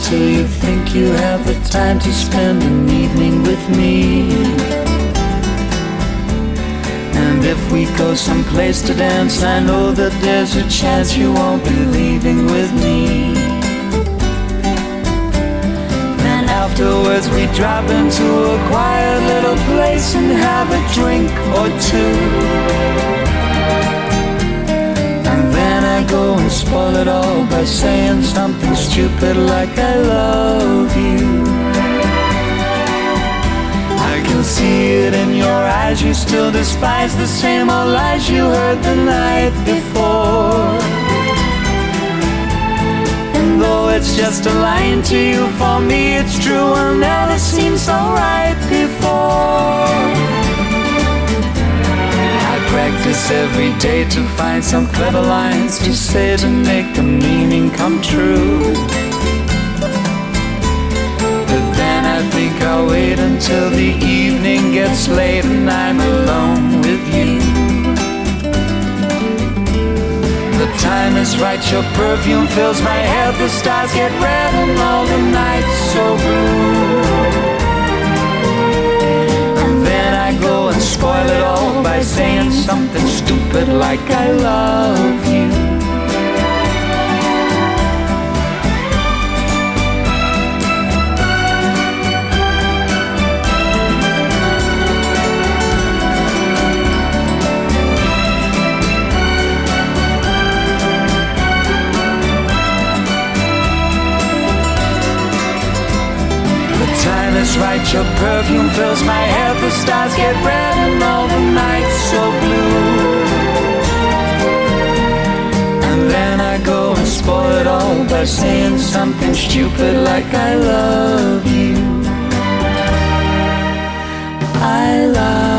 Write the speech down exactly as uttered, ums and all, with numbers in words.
till you think you have the time to spend an evening with me. And if we go someplace to dance, I know that there's a chance you won't be leaving with me. Then afterwards we drop into a quiet little place and have a drink or two. Go and spoil it all by saying something stupid like I love you. I can see it in your eyes, you still despise the same old lies you heard the night before. And though it's just a line to you, for me it's true, and never seemed so right before. Practice every day to find some clever lines to say to make the meaning come true. But then I think I'll wait until the evening gets late and I'm alone with you. The time is right, your perfume fills my head, the stars get red and all the nights so blue. Go and spoil it all by saying something stupid like I love you. Time is right, your perfume fills my head, the stars get red and all the nights so blue. And then I go and spoil it all by saying something stupid like I love you. I love you.